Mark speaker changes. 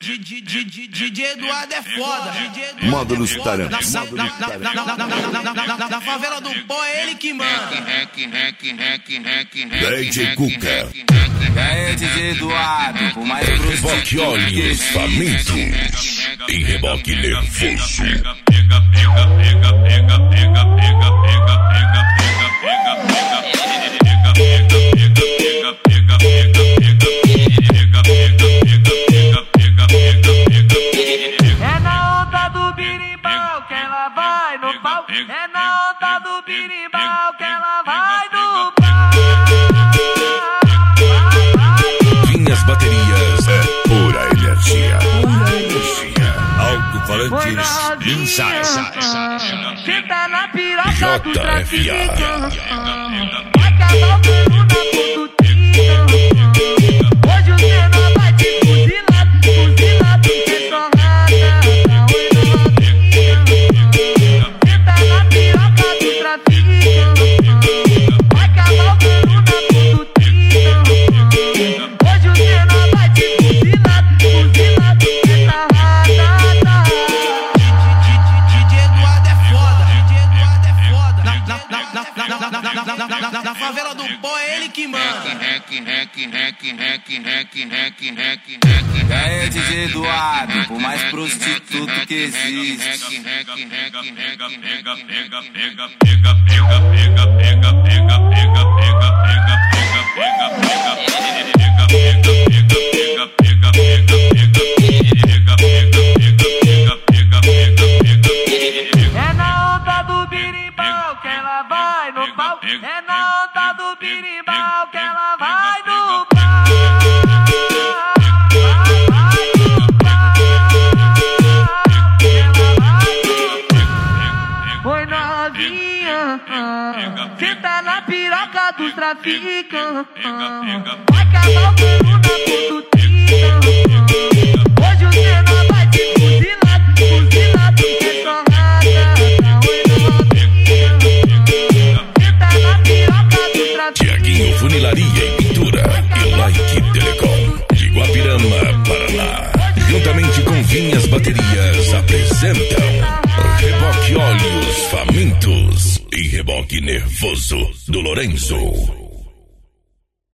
Speaker 1: DJ Eduardo é foda.
Speaker 2: Módulos Tarantos.
Speaker 1: Na favela do pó é ele que manda.
Speaker 2: DJ Cuca.
Speaker 3: É DJ Eduardo, por mais
Speaker 2: Reboque olhos faminto e reboque nervoso.
Speaker 4: É na onda do birimbau que ela vai no pau. É na onda do birimbau que ela vai no pau.
Speaker 2: Vinhas Baterias é pura energia. Alto-falantes Inside.
Speaker 4: Senta na piroca do traficante. Vai acabar o cano na condutinha. Hoje o menor vai te fuzilar que só rata. Oi novinha. Senta na piroca do traficante. Vai acabar o cano na condutinha. Hoje o menor vai te fuzilar que só rata.
Speaker 1: DJ Eduardo é foda. Na favela do pó é ele que manda.
Speaker 3: É DJ Eduardo, por mais prostituto que existe.
Speaker 4: É na onda do birimbau que ela vai no pau. É na onda do birimbau que ela vai no pau. Vai no pau. Ela vai no pau. Oi novinha. Senta na piroca dos traficantes. Vai acabar o cano na condutinha. Hoje o menor vai te fuzilar que só rata. Oi novinha. Senta na piroca dos traficantes.
Speaker 2: Tiaguinho Funilaria e Pintura e Like Telecom de Guapirama, Paraná. Juntamente com Vinhas Baterias apresentam Reboque Olhos Famintos e Reboque Nervoso do Lourenço.